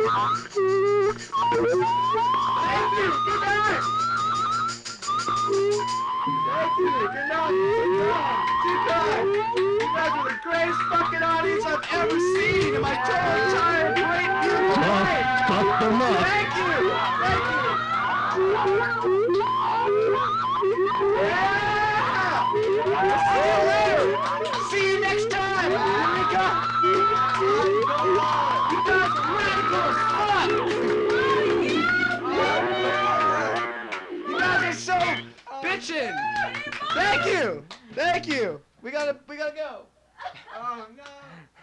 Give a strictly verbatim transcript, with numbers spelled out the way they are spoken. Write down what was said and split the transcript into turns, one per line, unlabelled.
Thank you. Good night. Thank you. Good night. Good night. You guys are the greatest fucking audience I've ever seen in my total entire great beautiful life.
Fuck them up.
Thank you. Thank you. Yeah. See you later. See you next time. Here we go. You guys are radical as fuck. You guys are so bitchin'. Thank you. Thank you. We gotta, we gotta go. Oh no.